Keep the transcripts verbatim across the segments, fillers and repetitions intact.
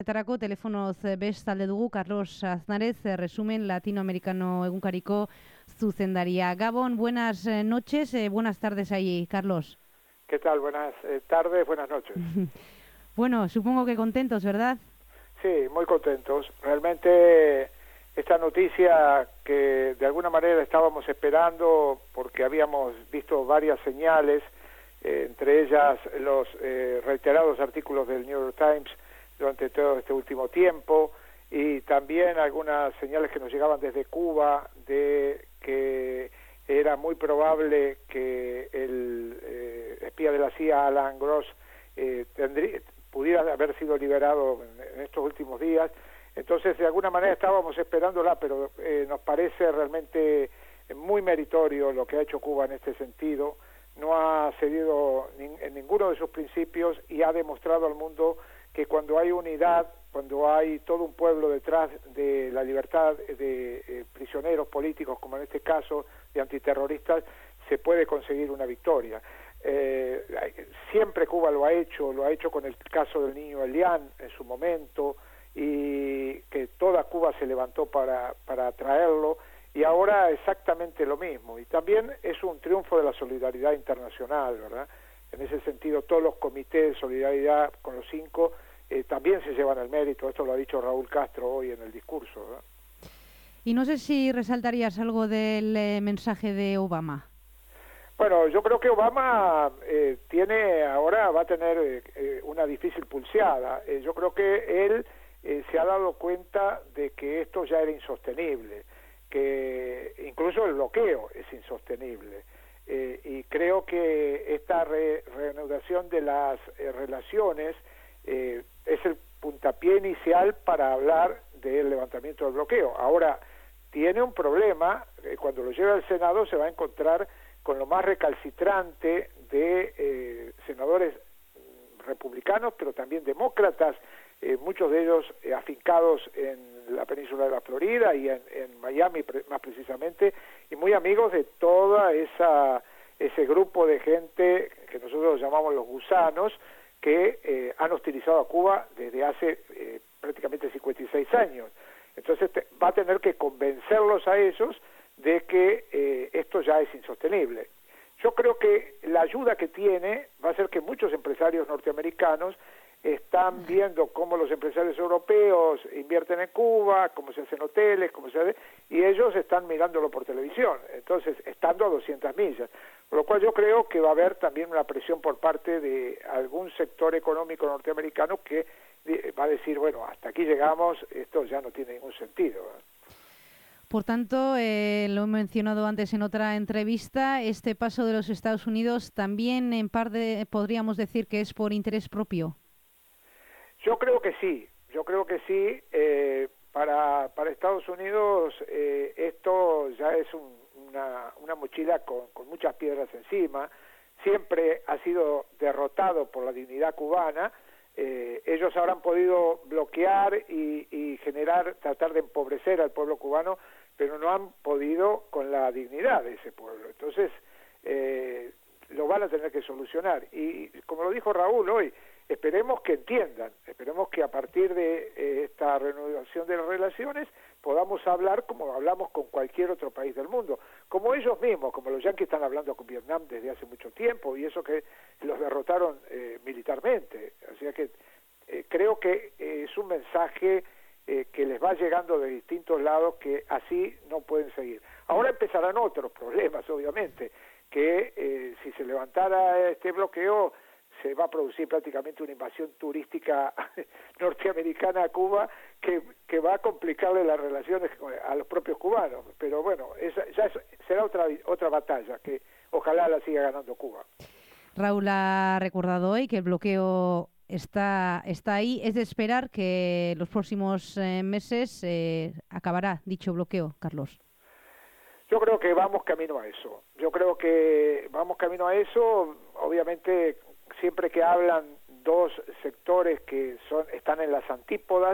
Etarako telefonoz best talde dugu Carlos Aznarez, resumen latinoamericano egunkariko zuzendaria. Gabón, buenas noches, eh, buenas tardes ahí, Carlos. ¿Qué tal? Buenas eh, tardes, buenas noches. Bueno, supongo que contentos, ¿verdad? Sí, muy contentos. Realmente esta noticia que de alguna manera estábamos esperando porque habíamos visto varias señales, eh, entre ellas los eh, reiterados artículos del New York Times durante todo este último tiempo, y también algunas señales que nos llegaban desde Cuba de que era muy probable que el eh, espía de la C I A, Alan Gross, eh, tendría, pudiera haber sido liberado en, en estos últimos días. Entonces, de alguna manera estábamos esperándola, pero eh, nos parece realmente muy meritorio lo que ha hecho Cuba en este sentido. No ha cedido ni, en ninguno de sus principios y ha demostrado al mundo que cuando hay unidad, cuando hay todo un pueblo detrás de la libertad de eh, prisioneros políticos, como en este caso de antiterroristas, se puede conseguir una victoria. Eh, siempre Cuba lo ha hecho, lo ha hecho con el caso del niño Elian en su momento, y que toda Cuba se levantó para, para traerlo, y ahora exactamente lo mismo. Y también es un triunfo de la solidaridad internacional, ¿verdad? En ese sentido, todos los comités de solidaridad con los cinco eh, también se llevan el mérito. Esto lo ha dicho Raúl Castro hoy en el discurso, ¿verdad? Y no sé si resaltarías algo del eh, mensaje de Obama. Bueno, yo creo que Obama eh, tiene ahora va a tener eh, una difícil pulseada. Eh, yo creo que él eh, se ha dado cuenta de que esto ya era insostenible, que incluso el bloqueo es insostenible. Eh, y creo que esta re, reanudación de las eh, relaciones eh, es el puntapié inicial para hablar del levantamiento del bloqueo. Ahora, tiene un problema, eh, cuando lo lleve al Senado se va a encontrar con lo más recalcitrante de eh, senadores republicanos, pero también demócratas, eh, muchos de ellos eh, afincados en la península de la Florida y en, en Miami pre más precisamente, y muy amigos de toda esa ese grupo de gente que nosotros llamamos los gusanos, que eh, han hostilizado a Cuba desde hace eh, prácticamente cincuenta y seis años. Entonces te, va a tener que convencerlos a ellos de que eh, esto ya es insostenible. Yo creo que la ayuda que tiene va a ser que muchos empresarios norteamericanos están viendo cómo los empresarios europeos invierten en Cuba, cómo se hacen hoteles, cómo se hace, y ellos están mirándolo por televisión, entonces estando a doscientas millas, por lo cual yo creo que va a haber también una presión por parte de algún sector económico norteamericano que va a decir, bueno, hasta aquí llegamos, esto ya no tiene ningún sentido. Por tanto, eh, lo he mencionado antes en otra entrevista, este paso de los Estados Unidos también en parte podríamos decir que es por interés propio. Yo creo que sí, yo creo que sí. Eh, para, para Estados Unidos eh, esto ya es un, una, una mochila con, con muchas piedras encima. Siempre ha sido derrotado por la dignidad cubana. Eh, ellos habrán podido bloquear y, y generar, tratar de empobrecer al pueblo cubano, pero no han podido con la dignidad de ese pueblo. Entonces, eh, lo van a tener que solucionar. Y como lo dijo Raúl hoy, esperemos que entiendan, esperemos que a partir de eh, esta reanudación de las relaciones podamos hablar como hablamos con cualquier otro país del mundo, como ellos mismos, como los yanquis están hablando con Vietnam desde hace mucho tiempo, y eso que los derrotaron eh, militarmente. O sea que eh, creo que eh, es un mensaje eh, que les va llegando de distintos lados, que así no pueden seguir. Ahora empezarán otros problemas, obviamente, que eh, si se levantara este bloqueo, se va a producir prácticamente una invasión turística norteamericana a Cuba que, que va a complicarle las relaciones a los propios cubanos. Pero bueno, esa, ya es, será otra, otra batalla que ojalá la siga ganando Cuba. Raúl ha recordado hoy que el bloqueo está, está ahí. Es de esperar que los próximos eh, meses eh, acabará dicho bloqueo, Carlos. Yo creo que vamos camino a eso. Yo creo que vamos camino a eso. Obviamente, siempre que hablan dos sectores que son están en las antípodas,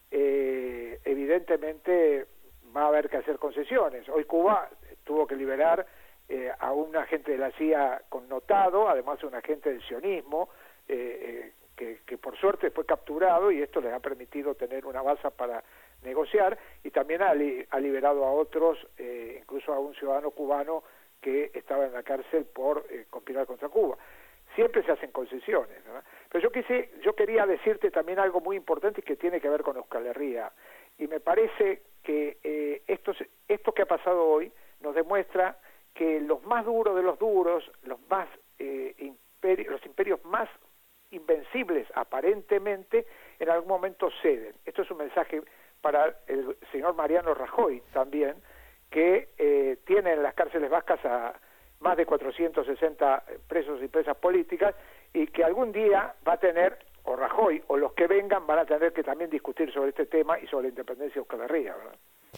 eh, evidentemente va a haber que hacer concesiones. Hoy Cuba tuvo que liberar eh, a un agente de la C I A connotado, además un agente del sionismo, eh, eh, que, que por suerte fue capturado y esto les ha permitido tener una base para negociar, y también ha, li, ha liberado a otros, eh, incluso a un ciudadano cubano que estaba en la cárcel por eh, conspirar contra Cuba. Siempre se hacen concesiones, ¿no? Pero yo quise, yo quería decirte también algo muy importante que tiene que ver con Euskal Herria, y me parece que eh, esto, esto que ha pasado hoy nos demuestra que los más duros de los duros, los más eh, imperi- los imperios más invencibles aparentemente, en algún momento ceden. Esto es un mensaje para el señor Mariano Rajoy también, que eh, tiene en las cárceles vascas a más de cuatrocientos sesenta presos y presas políticas, y que algún día va a tener, o Rajoy o los que vengan van a tener que también discutir sobre este tema y sobre la independencia de Euskal Herria, ¿verdad?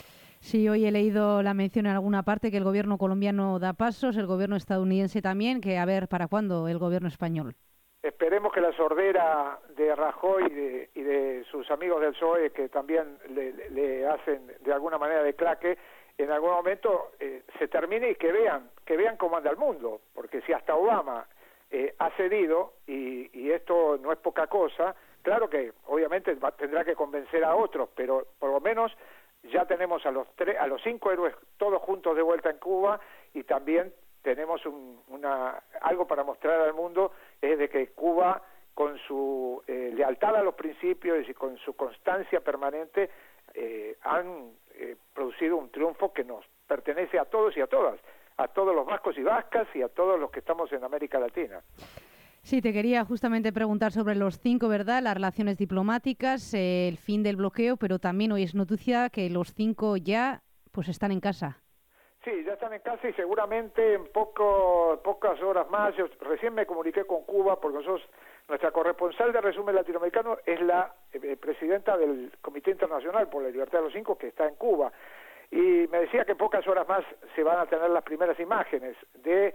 Sí, hoy he leído la mención en alguna parte que el gobierno colombiano da pasos, el gobierno estadounidense también, que a ver para cuándo el gobierno español. Esperemos que la sordera de Rajoy y de, y de sus amigos del P S O E, que también le, le hacen de alguna manera de claque, en algún momento eh, se termine y que vean, que vean cómo anda el mundo, porque si hasta Obama eh, ha cedido, y, y esto no es poca cosa, claro que obviamente va, tendrá que convencer a otros, pero por lo menos ya tenemos a los tres, a los cinco héroes todos juntos de vuelta en Cuba, y también tenemos un, una, algo para mostrar al mundo, es de que Cuba, con su eh, lealtad a los principios y con su constancia permanente, eh, han eh, producido un triunfo que nos pertenece a todos y a todas, a todos los vascos y vascas y a todos los que estamos en América Latina. Sí, te quería justamente preguntar sobre los cinco, ¿verdad? Las relaciones diplomáticas, eh, el fin del bloqueo, pero también hoy es noticia que los cinco ya pues están en casa. Sí, ya están en casa y seguramente en poco, pocas horas más. Yo recién me comuniqué con Cuba porque nosotros, nuestra corresponsal de Resumen Latinoamericano es la eh, presidenta del Comité Internacional por la Libertad de los Cinco, que está en Cuba, y me decía que en pocas horas más se van a tener las primeras imágenes de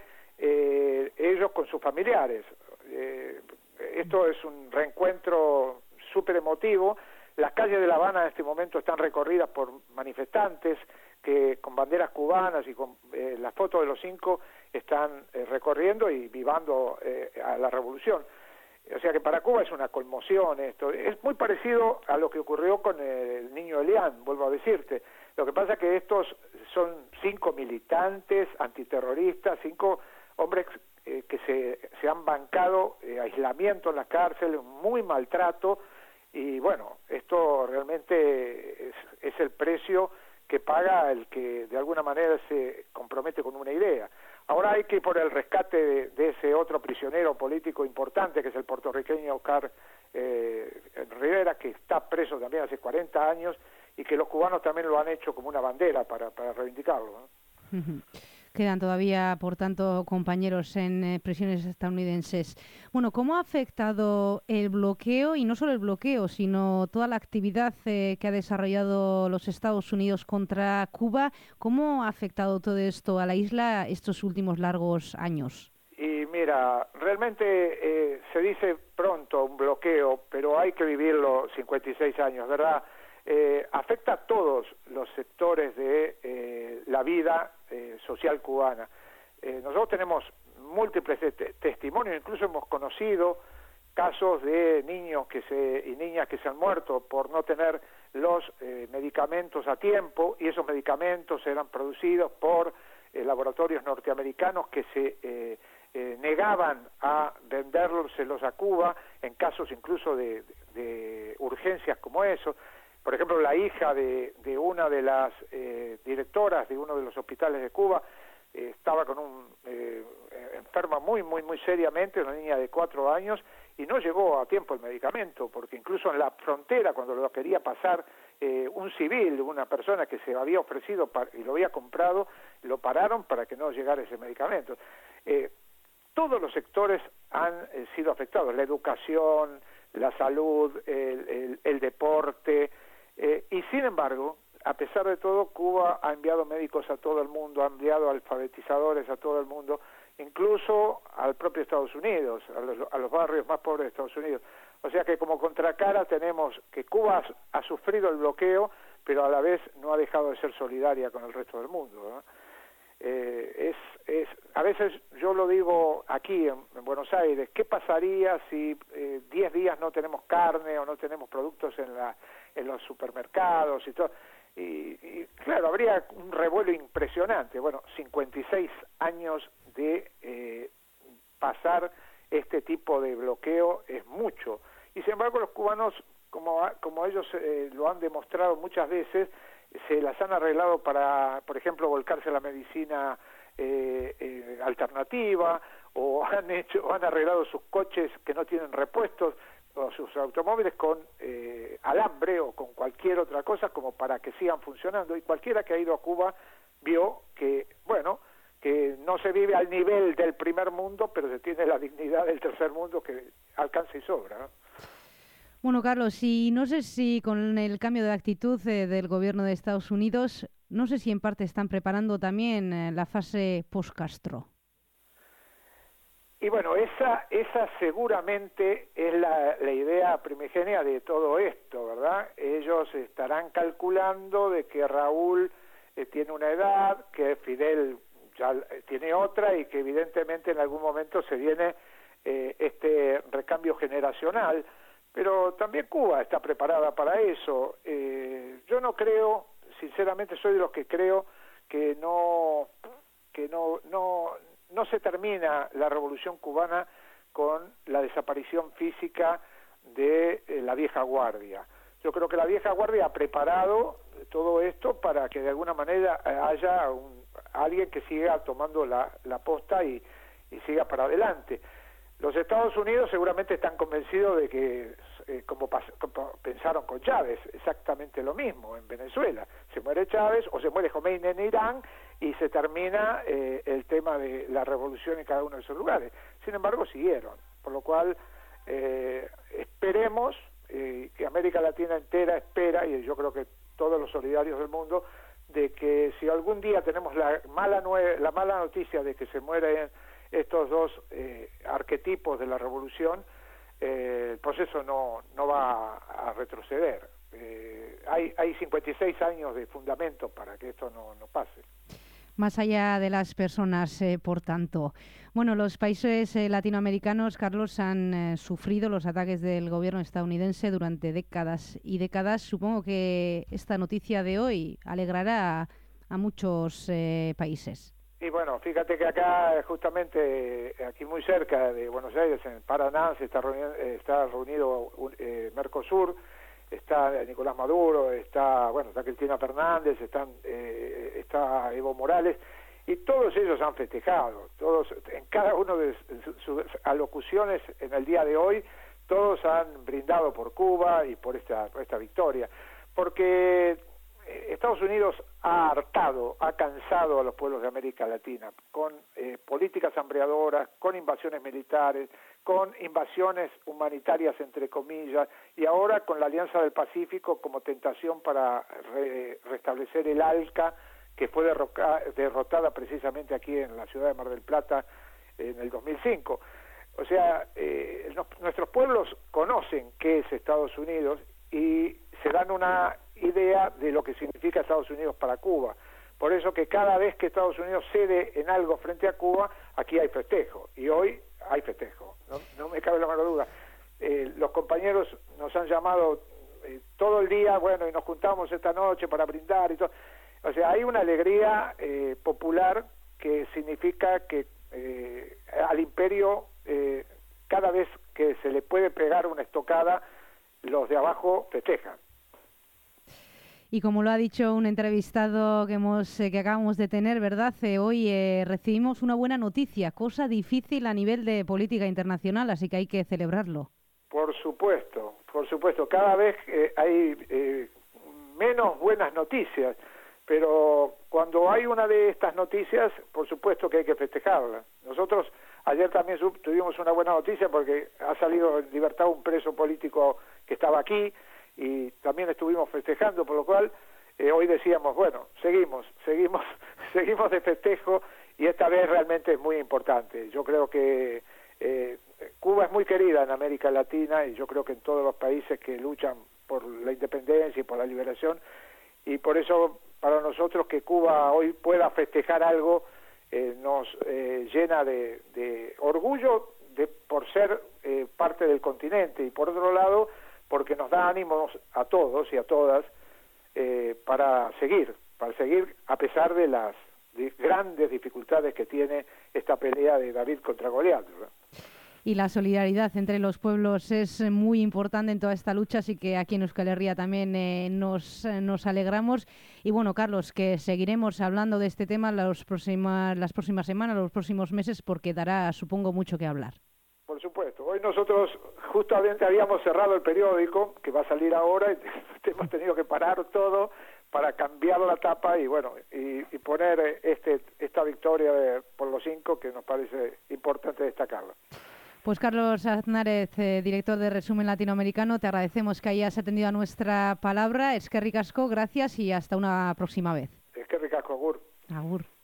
eh, ellos con sus familiares. Eh, esto es un reencuentro súper emotivo. Las calles de La Habana en este momento están recorridas por manifestantes que con banderas cubanas y con eh, las fotos de los cinco están eh, recorriendo y vivando eh, a la revolución. O sea que para Cuba es una conmoción esto. Es muy parecido a lo que ocurrió con el niño Elián, vuelvo a decirte. Lo que pasa es que estos son cinco militantes antiterroristas, cinco hombres eh, que se, se han bancado eh, aislamiento en las cárceles, muy maltrato, y bueno, esto realmente es, es el precio que paga el que de alguna manera se compromete con una idea. Ahora hay que ir por el rescate de, de ese otro prisionero político importante, que es el puertorriqueño Oscar eh, Rivera, que está preso también hace cuarenta años, y que los cubanos también lo han hecho como una bandera para, para reivindicarlo, ¿no? Uh-huh. Quedan todavía, por tanto, compañeros en eh, prisiones estadounidenses. Bueno, ¿cómo ha afectado el bloqueo, y no solo el bloqueo, sino toda la actividad eh, que ha desarrollado los Estados Unidos contra Cuba? ¿Cómo ha afectado todo esto a la isla estos últimos largos años? Y mira, realmente eh, se dice pronto un bloqueo, pero hay que vivirlo cincuenta y seis años, ¿verdad? Eh, afecta a todos los sectores de eh, la vida eh, social cubana. Eh, nosotros tenemos múltiples te- testimonios, incluso hemos conocido casos de niños que se y niñas que se han muerto por no tener los eh, medicamentos a tiempo, y esos medicamentos eran producidos por eh, laboratorios norteamericanos que se eh, eh, negaban a vendérselos a Cuba en casos incluso de, de, de urgencias como eso. Por ejemplo, la hija de, de una de las eh, directoras de uno de los hospitales de Cuba eh, estaba con un eh, enferma muy, muy, muy seriamente, una niña de cuatro años, y no llegó a tiempo el medicamento, porque incluso en la frontera, cuando lo quería pasar eh, un civil, una persona que se había ofrecido para, y lo había comprado, lo pararon para que no llegara ese medicamento. Eh, todos los sectores han eh, sido afectados, la educación, la salud, el, el, el deporte. Eh, y sin embargo, a pesar de todo, Cuba ha enviado médicos a todo el mundo, ha enviado alfabetizadores a todo el mundo, incluso al propio Estados Unidos, a los, a los barrios más pobres de Estados Unidos. O sea que como contracara tenemos que Cuba ha, ha sufrido el bloqueo, pero a la vez no ha dejado de ser solidaria con el resto del mundo, ¿no? Eh, es, es, a veces yo lo digo aquí en, en Buenos Aires, ¿qué pasaría si eh, diez días no tenemos carne o no tenemos productos en, la, en los supermercados y todo? Y, y claro, habría un revuelo impresionante. Bueno, cincuenta y seis años de eh, pasar este tipo de bloqueo es mucho. Y sin embargo los cubanos, como, como ellos eh, lo han demostrado muchas veces, se las han arreglado para, por ejemplo, volcarse a la medicina eh, eh, alternativa, o han hecho, o han arreglado sus coches que no tienen repuestos, o sus automóviles con eh, alambre o con cualquier otra cosa como para que sigan funcionando. Y cualquiera que ha ido a Cuba vio que, bueno, que no se vive al nivel del primer mundo, pero se tiene la dignidad del tercer mundo que alcanza y sobra, ¿no? Bueno, Carlos, y no sé si con el cambio de actitud eh, del gobierno de Estados Unidos, no sé si en parte están preparando también eh, la fase post-Castro. Y bueno, esa esa seguramente es la, la idea primigenia de todo esto, ¿verdad? Ellos estarán calculando de que Raúl eh, tiene una edad, que Fidel ya tiene otra y que evidentemente en algún momento se viene eh, este recambio generacional. Pero también Cuba está preparada para eso. Eh, yo no creo, sinceramente soy de los que creo que no que no no no se termina la revolución cubana con la desaparición física de eh, la vieja guardia. Yo creo que la vieja guardia ha preparado todo esto para que de alguna manera haya un, alguien que siga tomando la, la posta y, y siga para adelante. Los Estados Unidos seguramente están convencidos de que, eh, como, pas, como pensaron con Chávez, exactamente lo mismo en Venezuela. Se muere Chávez o se muere Khomeini en Irán y se termina eh, el tema de la revolución en cada uno de esos lugares. Sin embargo, siguieron. Por lo cual, eh, esperemos eh, que América Latina entera espera, y yo creo que todos los solidarios del mundo, de que si algún día tenemos la mala, nue la mala noticia de que se mueren estos dos eh, arquetipos de la revolución, eh, el proceso no, no va a retroceder. Eh, hay, hay cincuenta y seis años de fundamento para que esto no, no pase. Más allá de las personas, eh, por tanto. Bueno, los países eh, latinoamericanos, Carlos, han eh, sufrido los ataques del gobierno estadounidense durante décadas y décadas. Supongo que esta noticia de hoy alegrará a, a muchos eh, países. Y bueno, fíjate que acá, justamente, aquí muy cerca de Buenos Aires, en Paraná, se está reunido, está reunido eh, Mercosur, está Nicolás Maduro, está, bueno, está Cristina Fernández, están, eh, está Evo Morales, y todos ellos han festejado, todos, en cada uno de sus alocuciones en el día de hoy, todos han brindado por Cuba y por esta, por esta victoria, porque Estados Unidos ha hartado, ha cansado a los pueblos de América Latina con eh, políticas hambreadoras, con invasiones militares, con invasiones humanitarias entre comillas, y ahora con la Alianza del Pacífico como tentación para re, restablecer el ALCA, que fue derroca, derrotada precisamente aquí en la ciudad de Mar del Plata en el dos mil cinco. O sea, eh, no, nuestros pueblos conocen qué es Estados Unidos y se dan una idea de lo que significa Estados Unidos para Cuba. Por eso que cada vez que Estados Unidos cede en algo frente a Cuba, aquí hay festejo, y hoy hay festejo, no, no me cabe la menor duda. Eh, los compañeros nos han llamado eh, todo el día, bueno, y nos juntamos esta noche para brindar y todo. O sea, hay una alegría eh, popular que significa que eh, al imperio, eh, cada vez que se le puede pegar una estocada, los de abajo festejan. Y como lo ha dicho un entrevistado que hemos eh, que acabamos de tener, ¿verdad? Eh, hoy eh, recibimos una buena noticia, cosa difícil a nivel de política internacional, así que hay que celebrarlo. Por supuesto, por supuesto. Cada vez eh, hay eh, menos buenas noticias, pero cuando hay una de estas noticias, por supuesto que hay que festejarla. Nosotros ayer también tuvimos una buena noticia porque ha salido en libertad un preso político que estaba aquí, y también estuvimos festejando, por lo cual eh, hoy decíamos, bueno, seguimos, seguimos, seguimos de festejo, y esta vez realmente es muy importante. Yo creo que eh, Cuba es muy querida en América Latina, y yo creo que en todos los países que luchan por la independencia y por la liberación, y por eso para nosotros que Cuba hoy pueda festejar algo eh, nos eh, llena de, de orgullo de, por ser eh, parte del continente, y por otro lado porque nos da ánimos a todos y a todas eh, para seguir, para seguir a pesar de las de grandes dificultades que tiene esta pelea de David contra Goliat, ¿verdad? Y la solidaridad entre los pueblos es muy importante en toda esta lucha, así que aquí en Euskal Herria también eh, nos, eh, nos alegramos. Y bueno, Carlos, que seguiremos hablando de este tema los próximas, las próximas semanas, los próximos meses, porque dará, supongo, mucho que hablar. Por supuesto. Hoy nosotros justamente habíamos cerrado el periódico, que va a salir ahora, y hemos tenido que parar todo para cambiar la tapa y bueno y, y poner este esta victoria de, por los cinco, que nos parece importante destacarla. Pues Carlos Aznárez, eh, director de Resumen Latinoamericano, te agradecemos que hayas atendido a nuestra palabra. Eskerrik asko, gracias y hasta una próxima vez. Eskerrik asko, agur. Agur.